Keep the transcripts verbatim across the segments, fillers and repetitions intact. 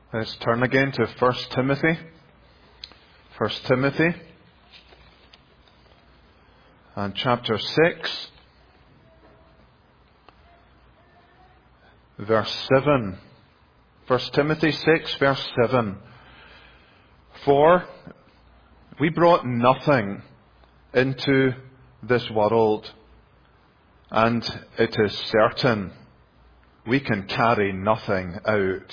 Let's turn again to First Timothy. First Timothy and chapter six, verse seven. First Timothy six, verse seven. For we brought nothing into this world, and it is certain we can carry nothing out.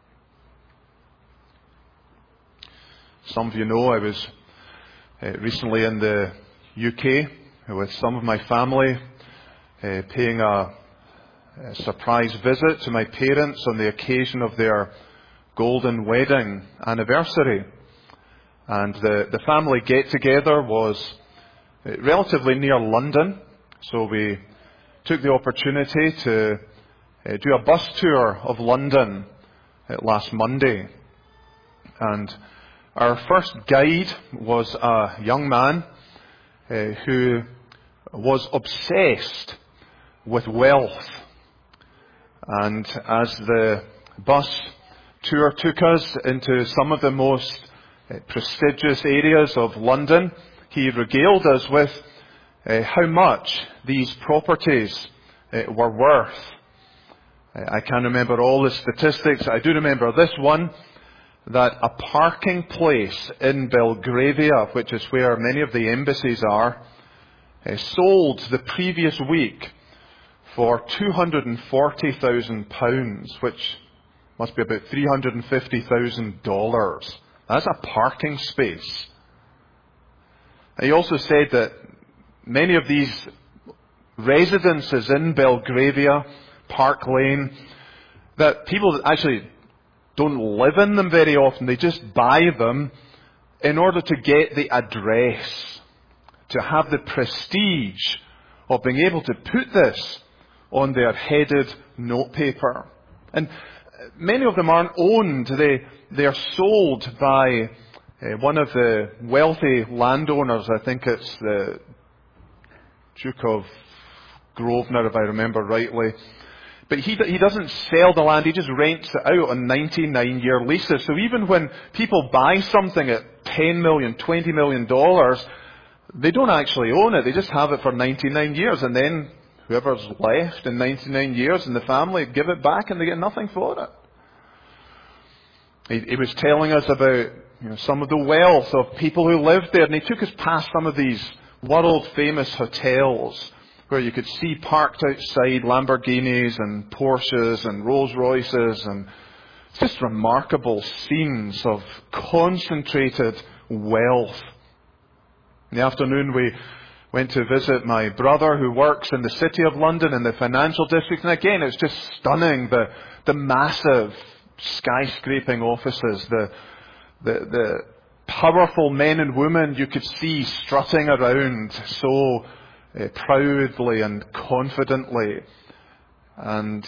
Some of you know I was uh, recently in the U K with some of my family, uh, paying a, a surprise visit to my parents on the occasion of their golden wedding anniversary. And the, the family get-together was uh, relatively near London, so we took the opportunity to uh, do a bus tour of London uh, last Monday. And our first guide was a young man uh, who was obsessed with wealth. And as the bus tour took us into some of the most uh, prestigious areas of London, he regaled us with uh, how much these properties uh, were worth. Uh, I can't remember all the statistics. I do remember this one, that a parking place in Belgravia, which is where many of the embassies are, uh, sold the previous week for two hundred forty thousand pounds, which must be about three hundred fifty thousand dollars. That's a parking space. He also said that many of these residences in Belgravia, Park Lane, that people actually don't live in them very often. They just buy them in order to get the address, to have the prestige of being able to put this on their headed notepaper. And many of them aren't owned. They, they are sold by uh, one of the wealthy landowners. I think it's the Duke of Grosvenor, if I remember rightly. But he he doesn't sell the land, he just rents it out on ninety-nine year leases. So even when people buy something at ten million dollars, twenty million dollars, they don't actually own it. They just have it for ninety-nine years. And then whoever's left in ninety-nine years in the family give it back and they get nothing for it. He, he was telling us about you know, some of the wealth of people who lived there. And he took us past some of these world famous hotels, where you could see parked outside Lamborghinis and Porsches and Rolls Royces, and just remarkable scenes of concentrated wealth. In the afternoon we went to visit my brother who works in the City of London in the financial district, and again it's just stunning, the the massive skyscraping offices, the the the powerful men and women you could see strutting around so Uh, proudly and confidently. And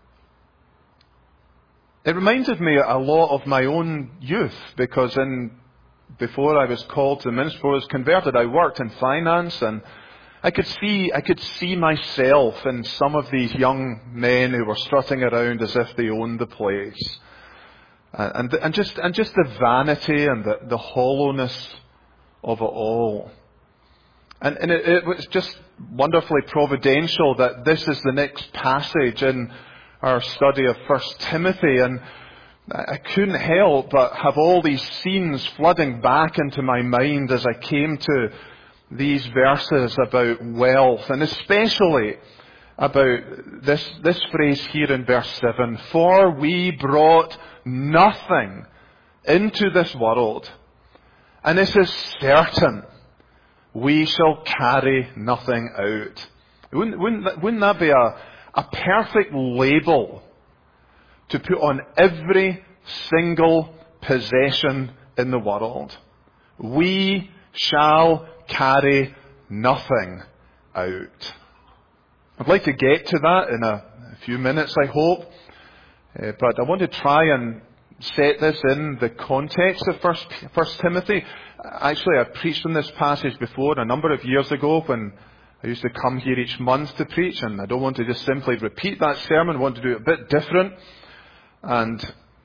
it reminded me a lot of my own youth, because in before I was called to the ministry, before I was converted, I worked in finance, and I could see I could see myself in some of these young men who were strutting around as if they owned the place, uh, and and just and just the vanity and the, the hollowness of it all. And, and it, it was just wonderfully providential that this is the next passage in our study of First Timothy. And I couldn't help but have all these scenes flooding back into my mind as I came to these verses about wealth, and especially about this, this phrase here in verse seven. For we brought nothing into this world, and this is certain we shall carry nothing out. Wouldn't, wouldn't, that, wouldn't that be a, a perfect label to put on every single possession in the world? We shall carry nothing out. I'd like to get to that in a, a few minutes, I hope. Uh, but I want to try and set this in the context of First, First Timothy. Actually, I preached on this passage before a number of years ago when I used to come here each month to preach, and I don't want to just simply repeat that sermon. I want to do it a bit different. And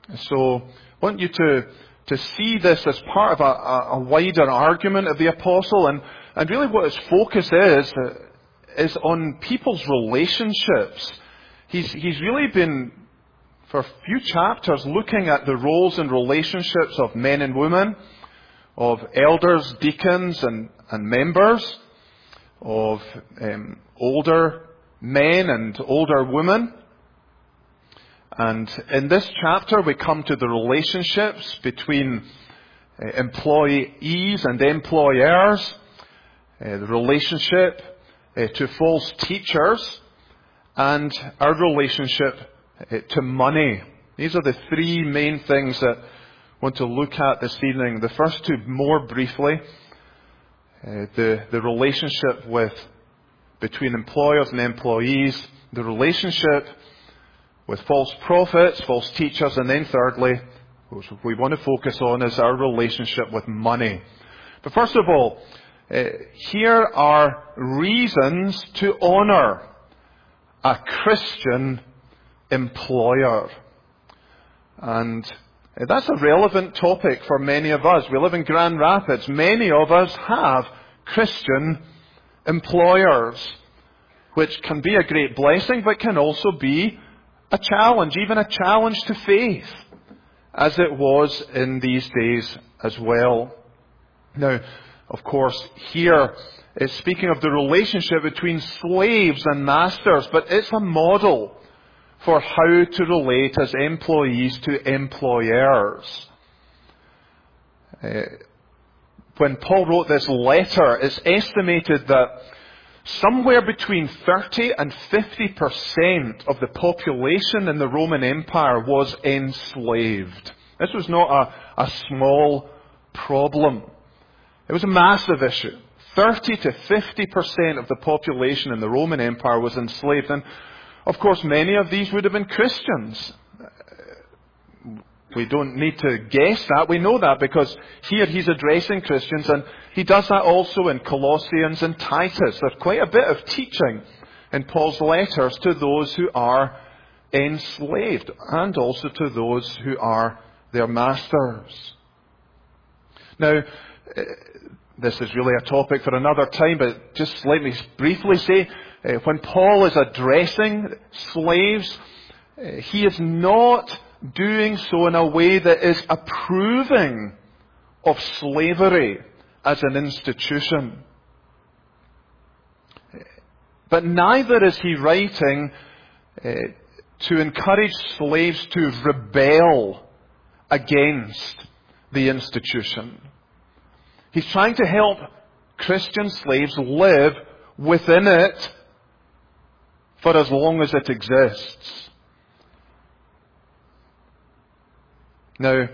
So I want you to, to see this as part of a, a, a wider argument of the apostle, and, and really what his focus is, uh, is on people's relationships. He's, he's really been, for a few chapters, looking at the roles and relationships of men and women, of elders, deacons, and, and members, of um, older men and older women. And in this chapter, we come to the relationships between uh, employees and employers, uh, the relationship uh, to false teachers, and our relationship uh, to money. These are the three main things that I want to look at this evening. The first two more briefly. Uh, the, the relationship with between employers and employees, the relationship with false prophets, false teachers, and then thirdly, what we want to focus on is our relationship with money. But first of all, uh, here are reasons to honour a Christian employer. And uh, that's a relevant topic for many of us. We live in Grand Rapids. Many of us have Christian employers, which can be a great blessing, but can also be a challenge, even a challenge to faith, as it was in these days as well. Now, of course, here is speaking of the relationship between slaves and masters, but it's a model for how to relate as employees to employers. Uh, when Paul wrote this letter, it's estimated that somewhere between thirty and fifty percent of the population in the Roman Empire was enslaved. This was not a, a small problem. It was a massive issue. thirty to fifty percent of the population in the Roman Empire was enslaved. And of course, many of these would have been Christians. We don't need to guess that. We know that because here he's addressing Christians, and he does that also in Colossians and Titus. There's quite a bit of teaching in Paul's letters to those who are enslaved and also to those who are their masters. Now, this is really a topic for another time, but just let me briefly say, uh, when Paul is addressing slaves, uh, he is not doing so in a way that is approving of slavery as an institution. But neither is he writing uh, to encourage slaves to rebel against the institution. He's trying to help Christian slaves live within it for as long as it exists. Now,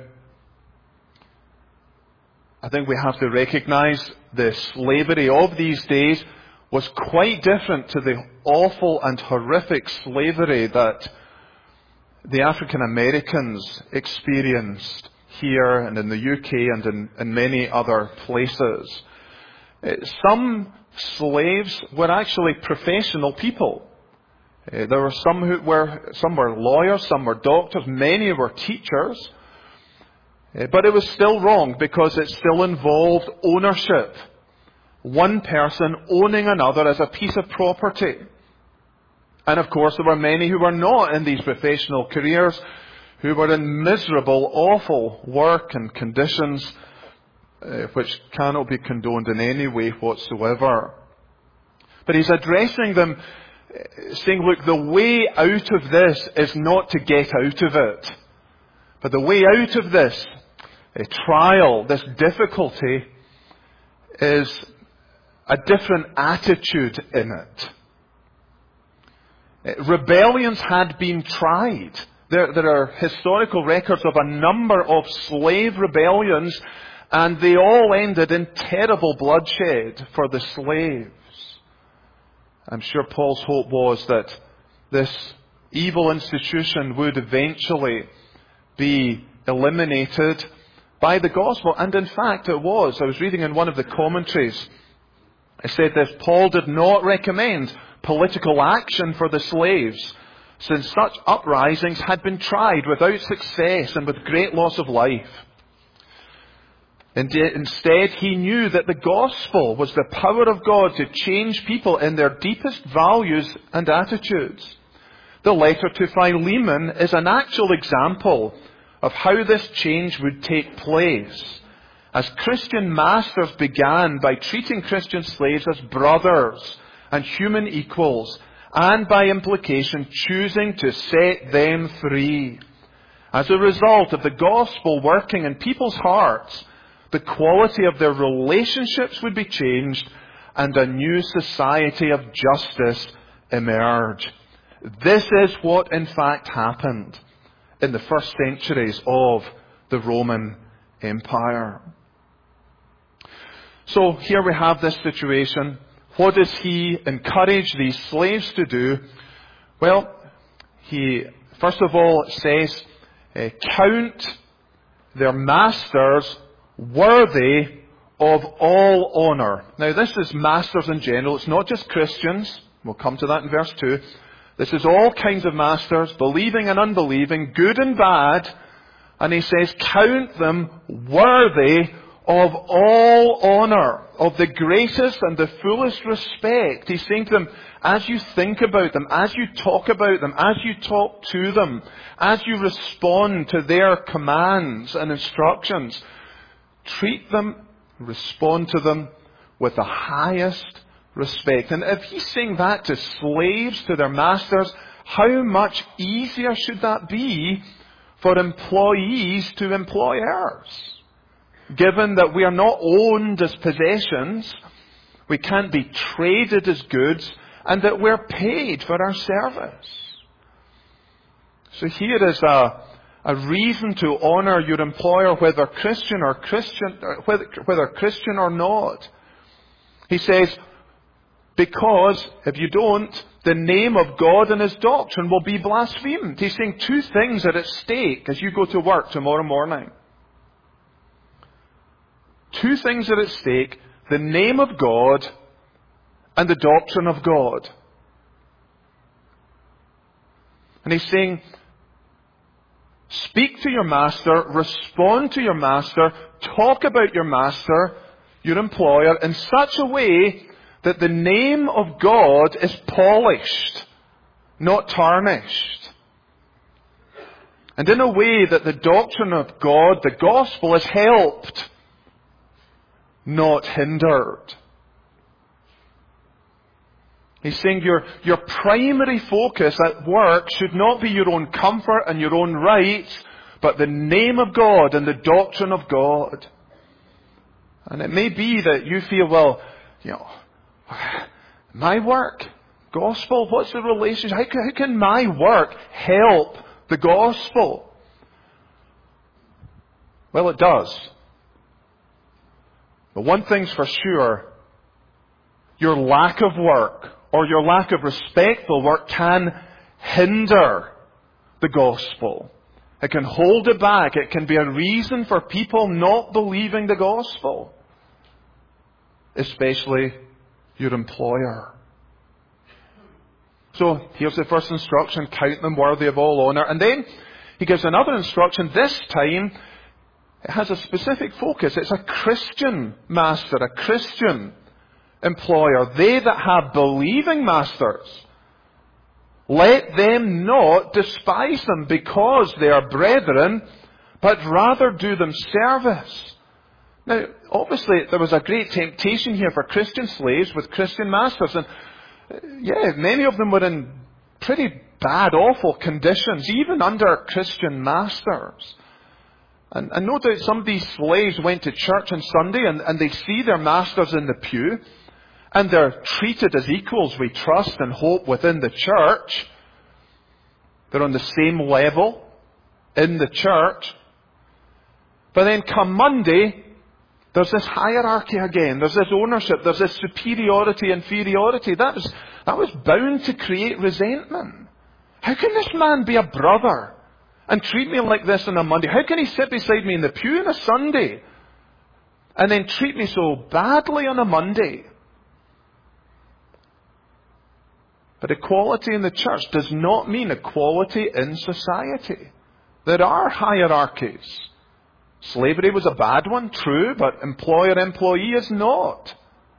I think we have to recognize the slavery of these days was quite different to the awful and horrific slavery that the African Americans experienced here and in the U K and in, in many other places. Some slaves were actually professional people. There were some who were, some were lawyers, some were doctors, many were teachers. But it was still wrong because it still involved ownership. One person owning another as a piece of property. And of course there were many who were not in these professional careers, who were in miserable, awful work and conditions uh, which cannot be condoned in any way whatsoever. But he's addressing them, saying, look, the way out of this is not to get out of it. But the way out of this a trial, this difficulty, is a different attitude in it. Rebellions had been tried. There, there are historical records of a number of slave rebellions, and they all ended in terrible bloodshed for the slaves. I'm sure Paul's hope was that this evil institution would eventually be eliminated by the gospel. And in fact it was. I was reading in one of the commentaries, it said this: Paul did not recommend political action for the slaves, since such uprisings had been tried without success and with great loss of life. Instead, he knew that the gospel was the power of God to change people in their deepest values and attitudes. The letter to Philemon is an actual example of how this change would take place, as Christian masters began by treating Christian slaves as brothers and human equals, and by implication choosing to set them free. As a result of the gospel working in people's hearts, the quality of their relationships would be changed and a new society of justice emerge. This is what in fact happened in the first centuries of the Roman Empire. So here we have this situation. What does he encourage these slaves to do? Well, he first of all says, uh, count their masters worthy of all honour. Now this is masters in general. It's not just Christians. We'll come to that in verse two. This is all kinds of masters, believing and unbelieving, good and bad. And he says, count them worthy of all honour, of the greatest and the fullest respect. He's saying to them, as you think about them, as you talk about them, as you talk to them, as you respond to their commands and instructions, treat them, respond to them with the highest respect. And if he's saying that to slaves, to their masters, how much easier should that be for employees to employers? Given that we are not owned as possessions, we can't be traded as goods, and that we're paid for our service. So here is a A reason to honour your employer, whether Christian or Christian, whether, whether Christian or not. He says, because if you don't, the name of God and His doctrine will be blasphemed. He's saying two things are at stake as you go to work tomorrow morning. Two things are at stake: the name of God and the doctrine of God. And he's saying, speak to your master, respond to your master, talk about your master, your employer, in such a way that the name of God is polished, not tarnished. And in a way that the doctrine of God, the gospel, is helped, not hindered. He's saying your, your primary focus at work should not be your own comfort and your own rights, but the name of God and the doctrine of God. And it may be that you feel, well, you know, my work, gospel, what's the relationship? How can, how can my work help the gospel? Well, it does. But one thing's for sure, your lack of work or your lack of respectful work can hinder the gospel. It can hold it back. It can be a reason for people not believing the gospel. Especially your employer. So here's the first instruction: count them worthy of all honour. And then he gives another instruction. This time it has a specific focus. It's a Christian master, a Christian employer. They that have believing masters, let them not despise them because they are brethren, but rather do them service. Now, obviously, there was a great temptation here for Christian slaves with Christian masters. And yeah, many of them were in pretty bad, awful conditions, even under Christian masters. And, and no doubt some of these slaves went to church on Sunday and, and they see their masters in the pew. And they're treated as equals, we trust and hope, within the church. They're on the same level in the church. But then come Monday, there's this hierarchy again. There's this ownership. There's this superiority, inferiority. That was, that was bound to create resentment. How can this man be a brother and treat me like this on a Monday? How can he sit beside me in the pew on a Sunday and then treat me so badly on a Monday? But equality in the church does not mean equality in society. There are hierarchies. Slavery was a bad one, true, but employer-employee is not.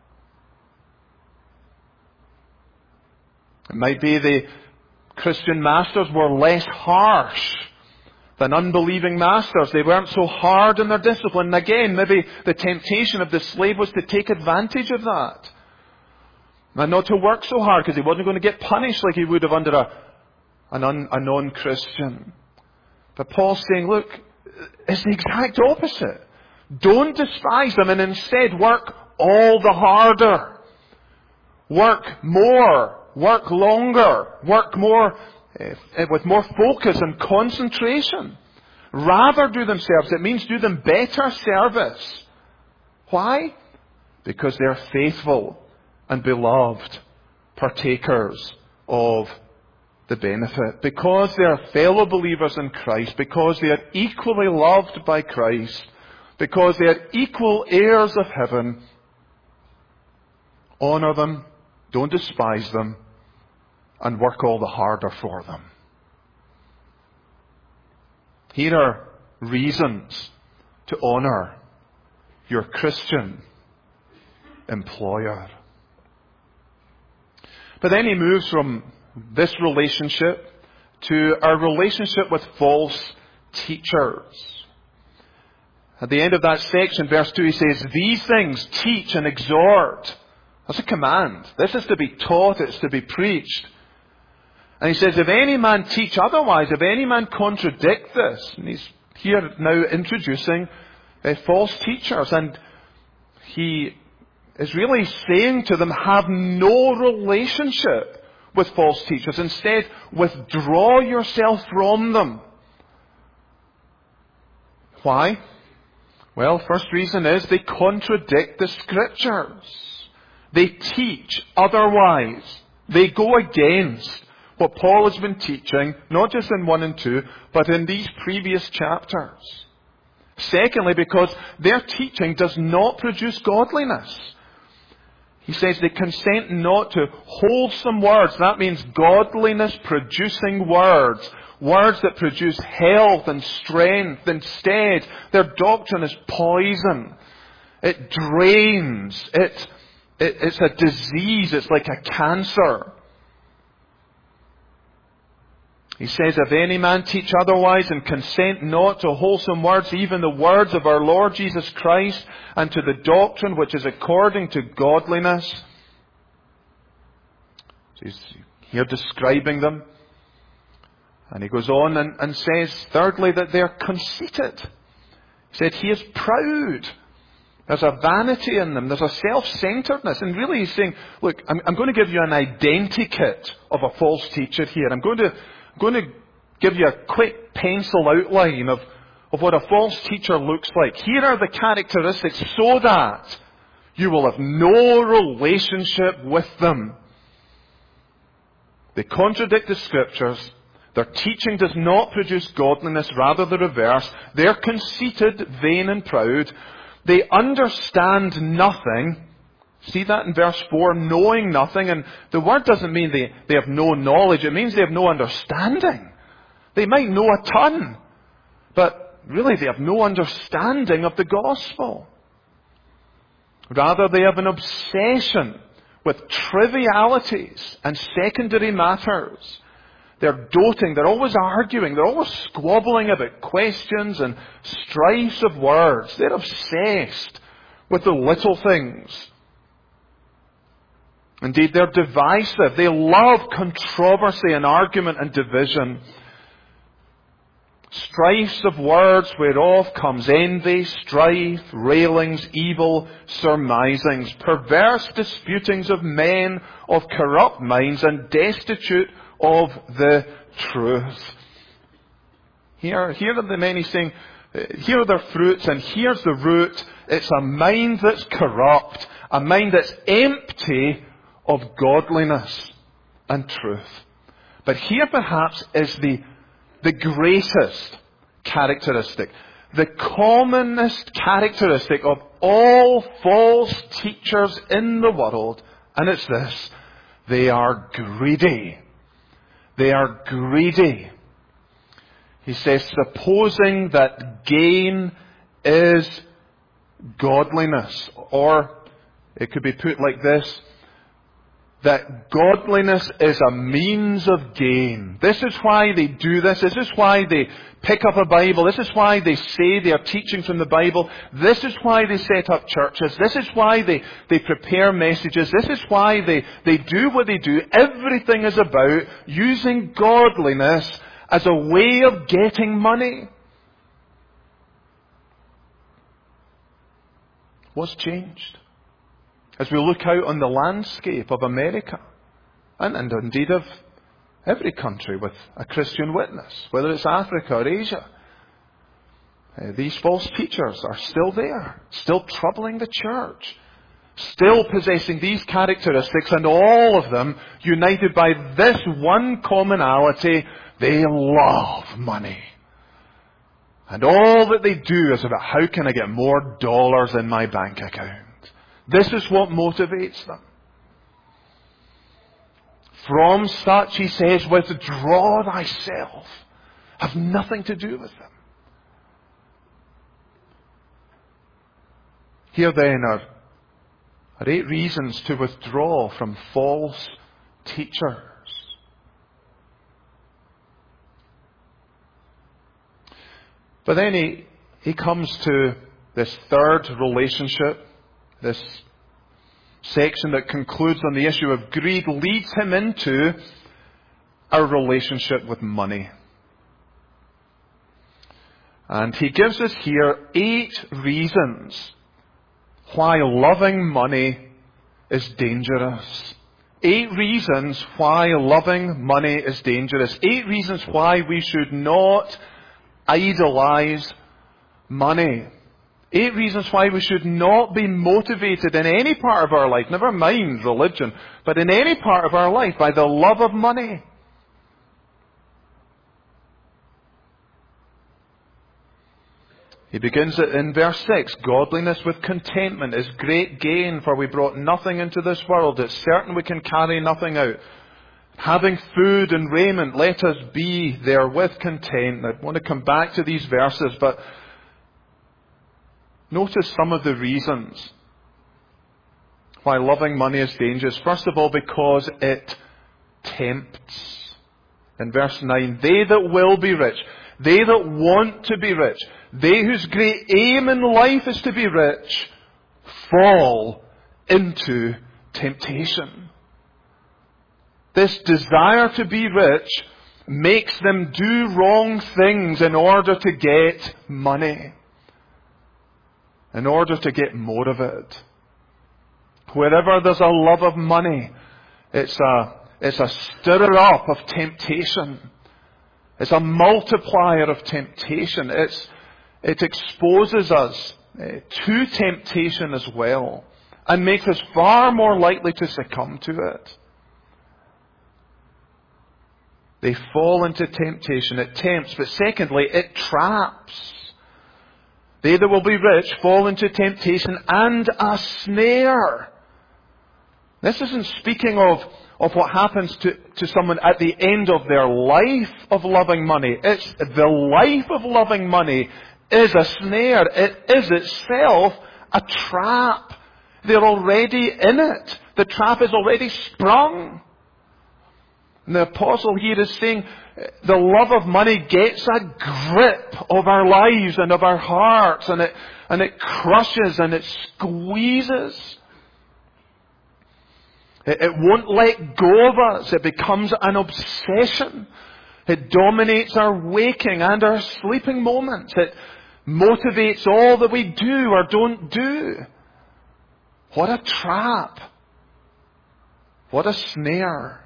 It might be the Christian masters were less harsh than unbelieving masters. They weren't so hard in their discipline. And again, maybe the temptation of the slave was to take advantage of that. And not to work so hard because he wasn't going to get punished like he would have under a, an un, a non-Christian. But Paul's saying, look, it's the exact opposite. Don't despise them and instead work all the harder. Work more. Work longer. Work more uh, with more focus and concentration. Rather do themselves. It means do them better service. Why? Because they're faithful and beloved partakers of the benefit. Because they are fellow believers in Christ. Because they are equally loved by Christ. Because they are equal heirs of heaven. Honour them. Don't despise them. And work all the harder for them. Here are reasons to honour your Christian employer. But then he moves from this relationship to our relationship with false teachers. At the end of that section, verse two, he says, these things teach and exhort. That's a command. This is to be taught, it's to be preached. And he says, if any man teach otherwise, if any man contradict this, and he's here now introducing uh, false teachers, and he is really saying to them, have no relationship with false teachers. Instead, withdraw yourself from them. Why? Well, first reason is they contradict the Scriptures. They teach otherwise. They go against what Paul has been teaching, not just in one and two, but in these previous chapters. Secondly, because their teaching does not produce godliness. He says they consent not to wholesome words. That means godliness producing words. Words that produce health and strength. Instead, their doctrine is poison. It drains. It, it, it's a disease. It's like a cancer. He says, if any man teach otherwise and consent not to wholesome words, even the words of our Lord Jesus Christ, and to the doctrine which is according to godliness. So he's here describing them. And he goes on and, and says, thirdly, that they're conceited. He said, he is proud. There's a vanity in them. There's a self-centeredness. And really he's saying, look, I'm, I'm going to give you an identikit of a false teacher here. I'm going to I'm going to give you a quick pencil outline of, of what a false teacher looks like. Here are the characteristics so that you will have no relationship with them. They contradict the Scriptures. Their teaching does not produce godliness, rather the reverse. They're conceited, vain and proud. They understand nothing. See that in verse four, knowing nothing. And the word doesn't mean they, they have no knowledge. It means they have no understanding. They might know a ton, but really they have no understanding of the gospel. Rather, they have an obsession with trivialities and secondary matters. They're doting. They're always arguing. They're always squabbling about questions and strifes of words. They're obsessed with the little things. Indeed, they're divisive. They love controversy and argument and division. Strifes of words whereof comes envy, strife, railings, evil, surmisings, perverse disputings of men of corrupt minds and destitute of the truth. Here, here are the many saying, here are their fruits and here's the root. It's a mind that's corrupt, a mind that's empty of godliness and truth. But here perhaps is the, the greatest characteristic, the commonest characteristic of all false teachers in the world, and it's this: They are greedy. They are greedy. He says, supposing that gain is godliness. Or it could be put like this, that godliness is a means of gain. This is why they do this. This is why they pick up a Bible. This is why they say they are teaching from the Bible. This is why they set up churches. This is why they, they prepare messages. This is why they, they do what they do. Everything is about using godliness as a way of getting money. What's changed? As we look out on the landscape of America, and, and indeed of every country with a Christian witness, whether it's Africa or Asia, uh, these false teachers are still there, still troubling the church, still possessing these characteristics, and all of them united by this one commonality: they love money. And all that they do is about, how can I get more dollars in my bank account? This is what motivates them. From such, he says, withdraw thyself. Have nothing to do with them. Here then are, are eight reasons to withdraw from false teachers. But then he, he comes to this third relationship. This section that concludes on the issue of greed leads him into our relationship with money. And he gives us here eight reasons why loving money is dangerous. Eight reasons why loving money is dangerous. Eight reasons why we should not idolize money. Eight reasons why we should not be motivated in any part of our life, never mind religion, but in any part of our life by the love of money. He begins it in verse six. Godliness with contentment is great gain, for we brought nothing into this world. It's certain we can carry nothing out. Having food and raiment, let us be therewith content. I want to come back to these verses, but notice some of the reasons why loving money is dangerous. First of all, because it tempts. In verse nine, they that will be rich, they that want to be rich, they whose great aim in life is to be rich, fall into temptation. This desire to be rich makes them do wrong things in order to get money, in order to get more of it. Wherever there's a love of money, it's a, it's a stirrer up of temptation. It's a multiplier of temptation. It's, it exposes us uh, to temptation as well, and makes us far more likely to succumb to it. They fall into temptation. It tempts. But secondly, it traps. They that will be rich fall into temptation and a snare. This isn't speaking of, of what happens to, to someone at the end of their life of loving money. It's the life of loving money is a snare. It is itself a trap. They're already in it. The trap is already sprung. And the apostle here is saying the love of money gets a grip of our lives and of our hearts, and it, and it crushes and it squeezes. It, it won't let go of us. It becomes an obsession. It dominates our waking and our sleeping moments. It motivates all that we do or don't do. What a trap. What a snare.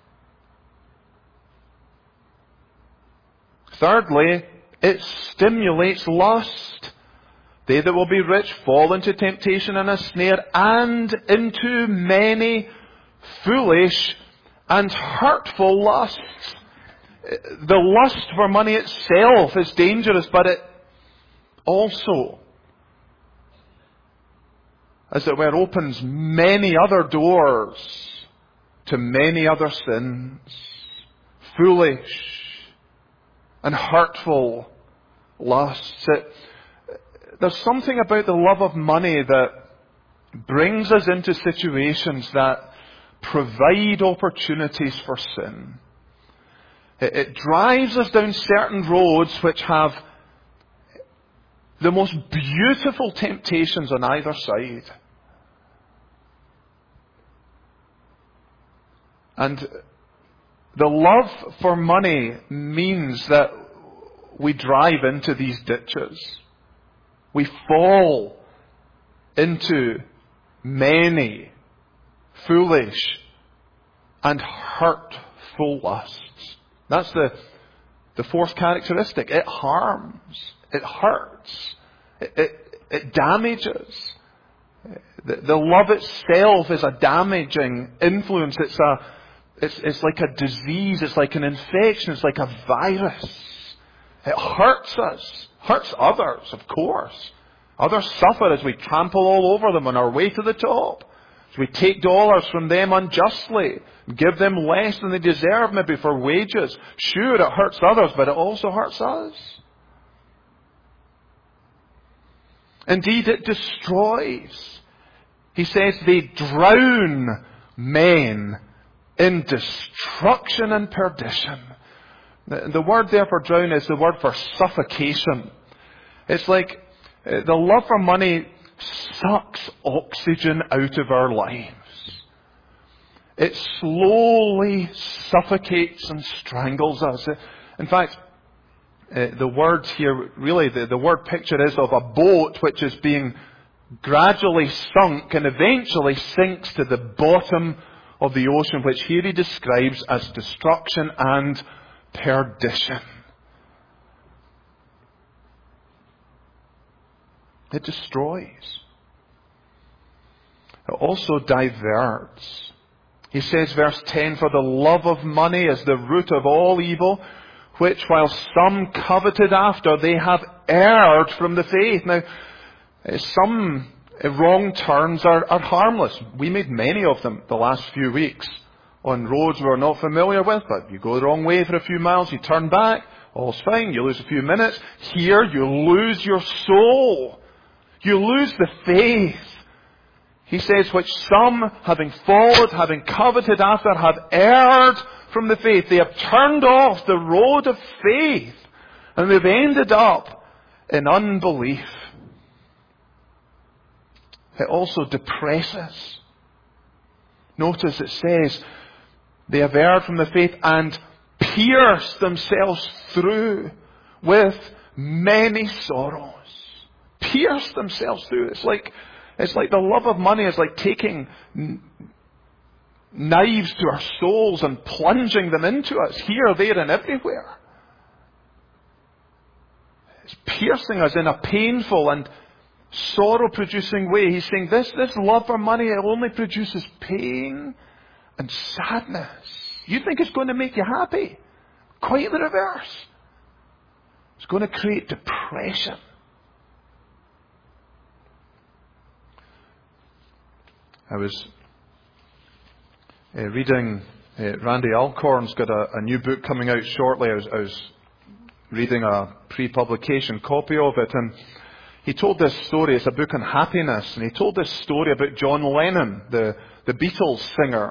Thirdly, it stimulates lust. They that will be rich fall into temptation and a snare, and into many foolish and hurtful lusts. The lust for money itself is dangerous, but it also, as it were, opens many other doors to many other sins, foolish and hurtful lusts. It, there's something about the love of money that brings us into situations that provide opportunities for sin. It, it drives us down certain roads which have the most beautiful temptations on either side. And the love for money means that we drive into these ditches. We fall into many foolish and hurtful lusts. That's the, the fourth characteristic. It harms. It hurts. It, it, it damages. The, the love itself is a damaging influence. It's a, it's, it's like a disease. It's like an infection. It's like a virus. It hurts us. Hurts others, of course. Others suffer as we trample all over them on our way to the top. As we take dollars from them unjustly, give them less than they deserve maybe for wages. Sure, it hurts others, but it also hurts us. Indeed, it destroys. He says they drown men in destruction and perdition. The, the word there for drown is the word for suffocation. It's like uh, the love for money sucks oxygen out of our lives. It slowly suffocates and strangles us. In fact, uh, the word here, really, the, the word picture is of a boat which is being gradually sunk and eventually sinks to the bottom of the ocean, which here he describes as destruction and perdition. It destroys. It also diverts. He says, verse ten, for the love of money is the root of all evil, which while some coveted after, they have erred from the faith. Now, some wrong turns are, are harmless. We made many of them the last few weeks on roads we're not familiar with, but you go the wrong way for a few miles, you turn back, all's fine, you lose a few minutes. Here, you lose your soul. You lose the faith. He says, which some, having followed, having coveted after, have erred from the faith. They have turned off the road of faith, and they've ended up in unbelief. It also depresses. Notice it says, they have erred from the faith and pierced themselves through with many sorrows. Pierced themselves through. It's like, it's like the love of money is like taking n- knives to our souls and plunging them into us here, there, and everywhere. It's piercing us in a painful and sorrow-producing way. He's saying this, this love for money, it only produces pain and sadness. You think it's going to make you happy? Quite the reverse. It's going to create depression. I was uh, reading, uh, Randy Alcorn's got a, a new book coming out shortly. I was, I was reading a pre-publication copy of it, and he told this story. It's a book on happiness, and he told this story about John Lennon, the, the Beatles singer.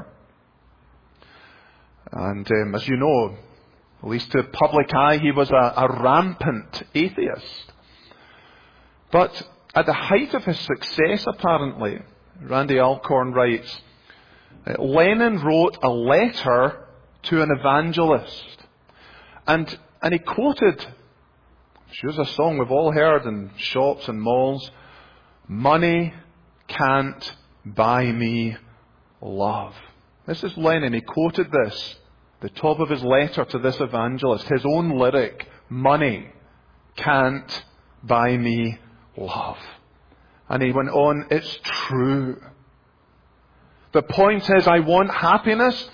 And um, as you know, at least to public eye, he was a, a rampant atheist. But at the height of his success, apparently, Randy Alcorn writes, Lennon wrote a letter to an evangelist. And, and he quoted, here's a song we've all heard in shops and malls, money can't buy me love. This is Lennon. He quoted this, the top of his letter to this evangelist, his own lyric, money can't buy me love. And he went on, it's true. The point is, I want happiness,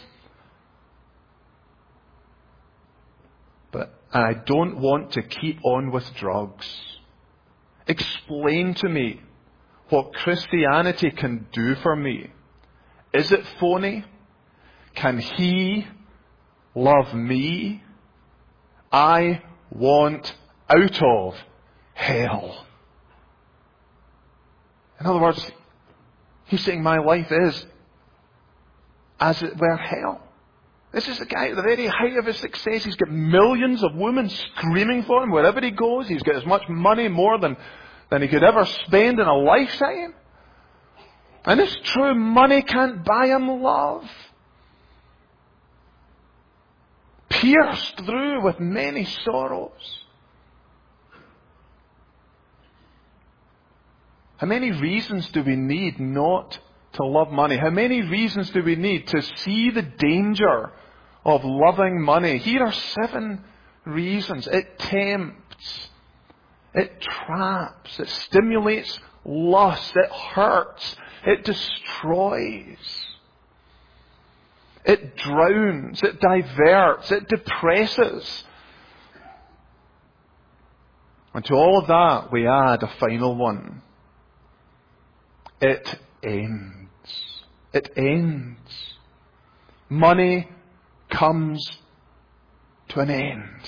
but I don't want to keep on with drugs. Explain to me what Christianity can do for me. Is it phony? can he love me? I want out of hell. In other words, he's saying my life is as it were hell. This is the guy at the very height of his success. He's got millions of women screaming for him wherever he goes. He's got as much money, more than, than he could ever spend in a lifetime. And it's true, money can't buy him love. Pierced through with many sorrows. How many reasons do we need not to love money? How many reasons do we need to see the danger of loving money? Here are seven reasons. It tempts. It traps. It stimulates lust. It hurts. It destroys. It drowns. It diverts. It depresses. And to all of that, we add a final one. It ends. It ends. Money comes to an end.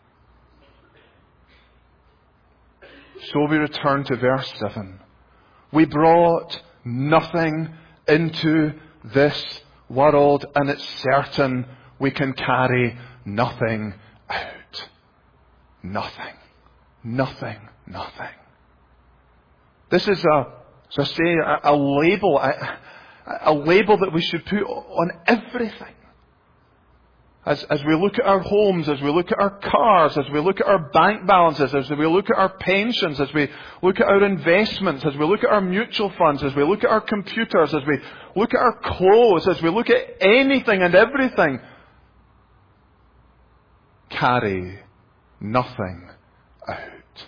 So we return to verse seven. We brought nothing into this world, and it's certain we can carry nothing out. Nothing. Nothing. Nothing. This is a, so I say, a, a label, a, a label that we should put on everything. As, as we look at our homes, as we look at our cars, as we look at our bank balances, as we look at our pensions, as we look at our investments, as we look at our mutual funds, as we look at our computers, as we look at our clothes, as we look at anything and everything, carry nothing out.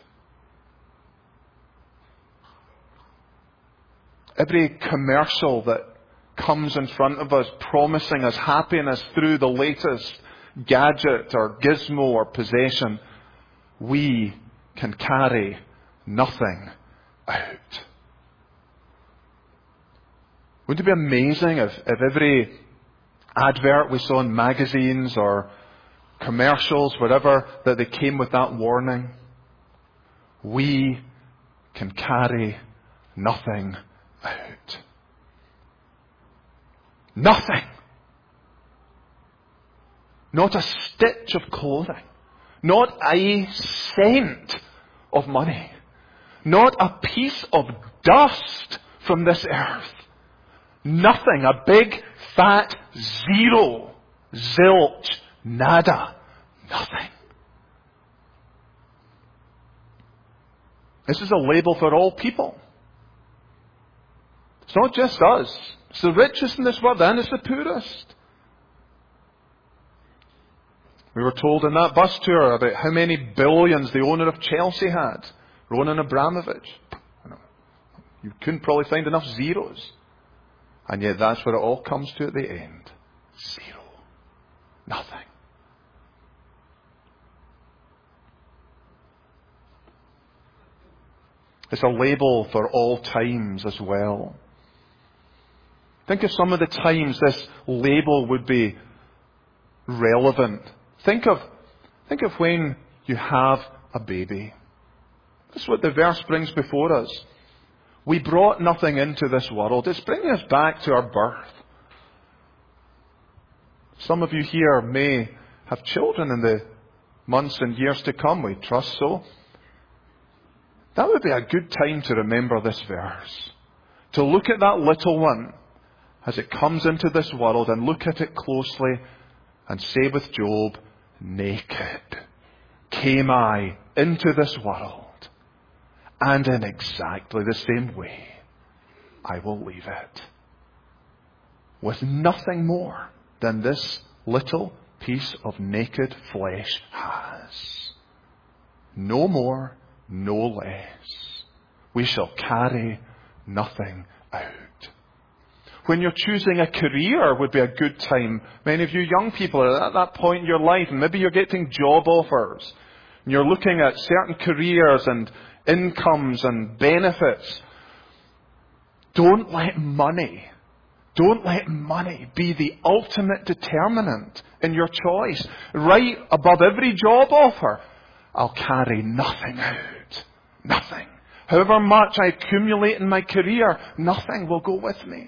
Every commercial that comes in front of us promising us happiness through the latest gadget or gizmo or possession, we can carry nothing out. Wouldn't it be amazing if, if every advert we saw in magazines or commercials, whatever, that they came with that warning? We can carry nothing out. Nothing. Not a stitch of clothing. Not a cent of money. Not a piece of dust from this earth. Nothing. A big, fat zero. Zilch. Nada. Nothing. This is a label for all people. It's not just us. It's the richest in this world and it's the poorest. We were told in that bus tour about how many billions the owner of Chelsea had, Roman Abramovich. You couldn't probably find enough zeros. And yet that's what it all comes to at the end. Zero. Nothing. It's a label for all times as well. Think of some of the times this label would be relevant. Think of, think of when you have a baby. That's what the verse brings before us. We brought nothing into this world. It's bringing us back to our birth. Some of you here may have children in the months and years to come. We trust so. That would be a good time to remember this verse. To look at that little one as it comes into this world and look at it closely and say with Job, naked came I into this world, and in exactly the same way I will leave it. With nothing more than this little piece of naked flesh has. No more, no less. We shall carry nothing out. When you're choosing a career would be a good time. Many of you young people are at that point in your life, and maybe you're getting job offers. And you're looking at certain careers and incomes and benefits. Don't let money Don't let money be the ultimate determinant in your choice. Right above every job offer, I'll carry nothing out. Nothing. However much I accumulate in my career, nothing will go with me.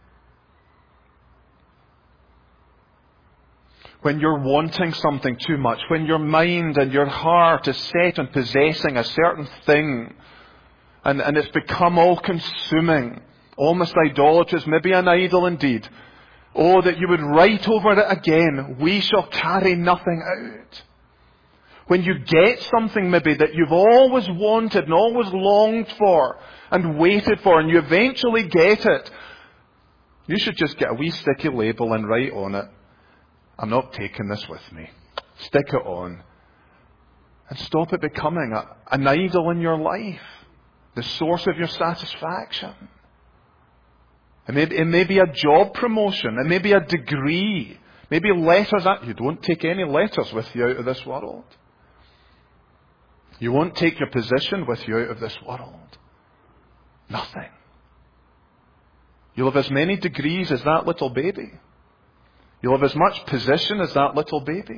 When you're wanting something too much, when your mind and your heart is set on possessing a certain thing, and, and it's become all-consuming, almost idolatrous, maybe an idol indeed, oh, that you would write over it again, we shall carry nothing out. When you get something maybe that you've always wanted and always longed for and waited for, and you eventually get it, you should just get a wee sticky label and write on it, I'm not taking this with me. Stick it on. And stop it becoming a, an idol in your life. The source of your satisfaction. It may, it may be a job promotion. It may be a degree. Maybe letters. You don't take any letters with you out of this world. You won't take your position with you out of this world. Nothing. You'll have as many degrees as that little baby. You'll have as much position as that little baby.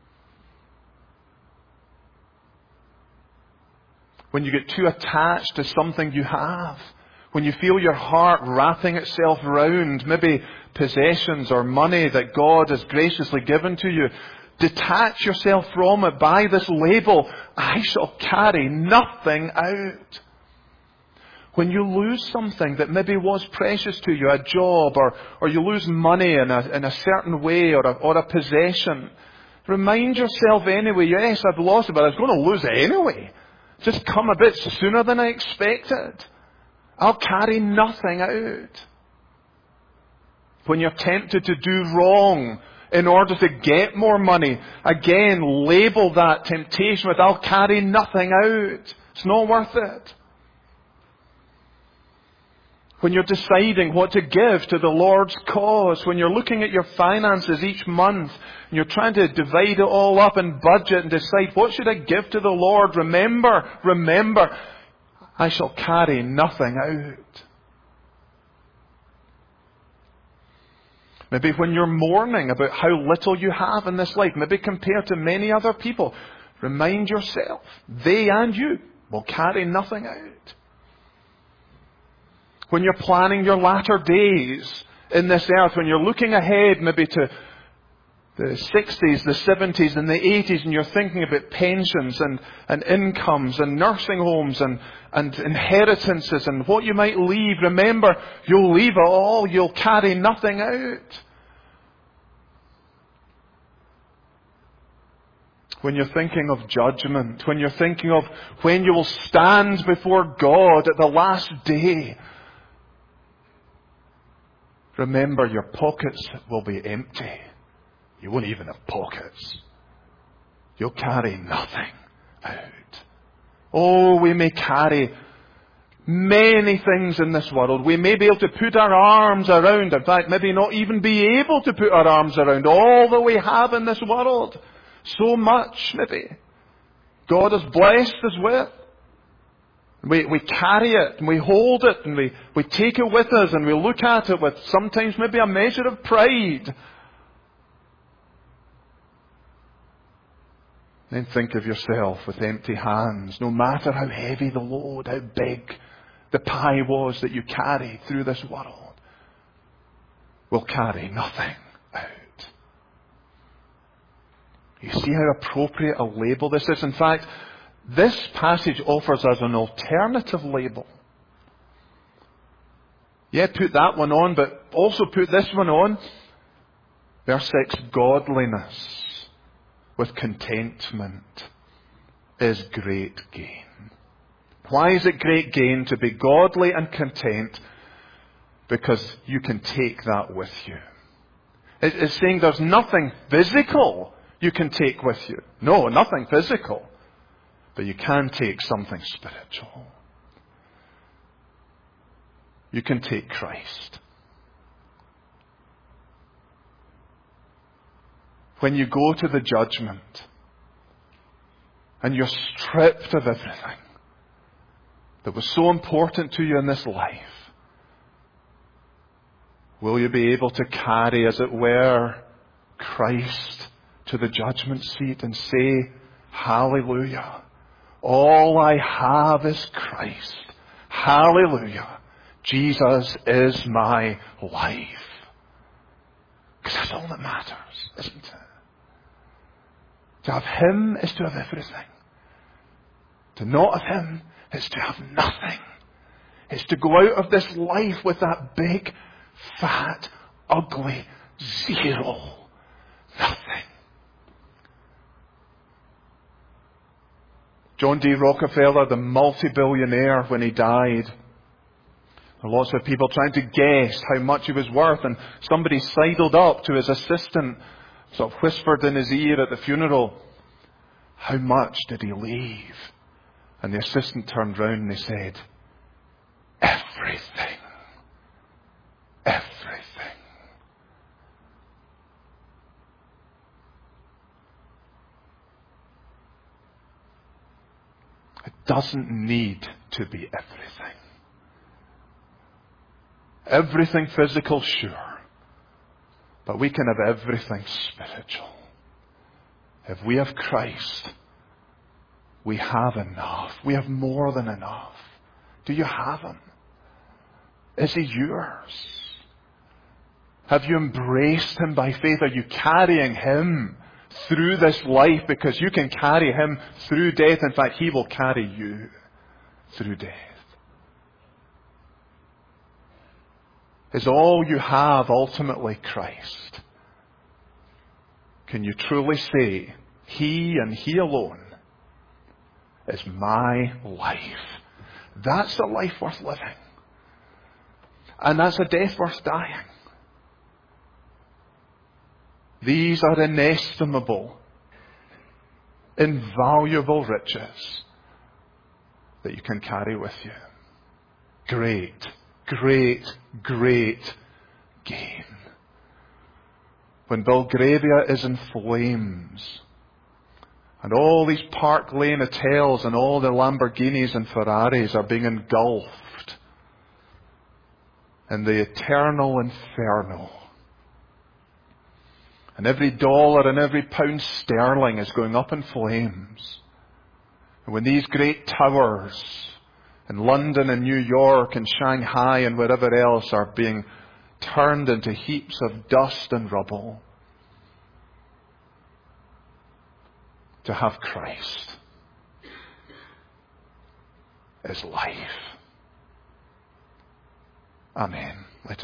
When you get too attached to something you have, when you feel your heart wrapping itself round maybe possessions or money that God has graciously given to you, detach yourself from it by this label, I shall carry nothing out. When you lose something that maybe was precious to you, a job, or, or you lose money in a, in a certain way, or a, or a possession, remind yourself anyway, yes, I've lost it, but I was going to lose it anyway. It's just come a bit sooner than I expected. I'll carry nothing out. When you're tempted to do wrong in order to get more money, again, label that temptation with, I'll carry nothing out. It's not worth it. When you're deciding what to give to the Lord's cause, when you're looking at your finances each month, and you're trying to divide it all up and budget and decide, what should I give to the Lord? Remember, remember, I shall carry nothing out. Maybe when you're mourning about how little you have in this life, maybe compared to many other people, remind yourself, they and you will carry nothing out. When you're planning your latter days in this earth, when you're looking ahead maybe to the sixties, the seventies and the eighties, and you're thinking about pensions and, and incomes and nursing homes and, and inheritances and what you might leave, remember, you'll leave it all, you'll carry nothing out. When you're thinking of judgment, when you're thinking of when you will stand before God at the last day, remember, your pockets will be empty. You won't even have pockets. You'll carry nothing out. Oh, we may carry many things in this world. We may be able to put our arms around, in fact, maybe not even be able to put our arms around all that we have in this world. So much, maybe. God has blessed us with. We, we carry it, and we hold it, and we, we take it with us, and we look at it with sometimes maybe a measure of pride. Then think of yourself with empty hands, no matter how heavy the load, how big the pie was that you carry through this world, will carry nothing out. You see how appropriate a label this is? In fact, this passage offers us an alternative label. Yeah, put that one on, but also put this one on. Verse six, godliness with contentment is great gain. Why is it great gain to be godly and content? Because you can take that with you. It's saying there's nothing physical you can take with you. No, nothing physical. But you can take something spiritual. You can take Christ. When you go to the judgment and you're stripped of everything that was so important to you in this life, Will you be able to carry, as it were, Christ to the judgment seat and say, hallelujah, all I have is Christ. Hallelujah, Jesus is my life. Because that's all that matters, isn't it? To have Him is to have everything. To not have Him is to have nothing. It's to go out of this life with that big, fat, ugly zero. Nothing. John D. Rockefeller, the multi-billionaire, when he died, there were lots of people trying to guess how much he was worth, and somebody sidled up to his assistant, sort of whispered in his ear at the funeral, how much did he leave? And the assistant turned round and he said, everything. Everything. It doesn't need to be everything. Everything physical, sure. But we can have everything spiritual. If we have Christ, we have enough. We have more than enough. Do you have Him? Is He yours? Have you embraced Him by faith? Are you carrying Him through this life? Because you can carry Him through death. In fact, He will carry you through death. Is all you have ultimately Christ? Can you truly say, He and He alone is my life? That's a life worth living. And that's a death worth dying. These are inestimable, invaluable riches that you can carry with you. Great, great, great gain. When Belgravia is in flames, and all these Park Lane hotels and all the Lamborghinis and Ferraris are being engulfed in the eternal inferno. And every dollar and every pound sterling is going up in flames. And when these great towers in London and New York and Shanghai and wherever else are being turned into heaps of dust and rubble, to have Christ is life. Amen.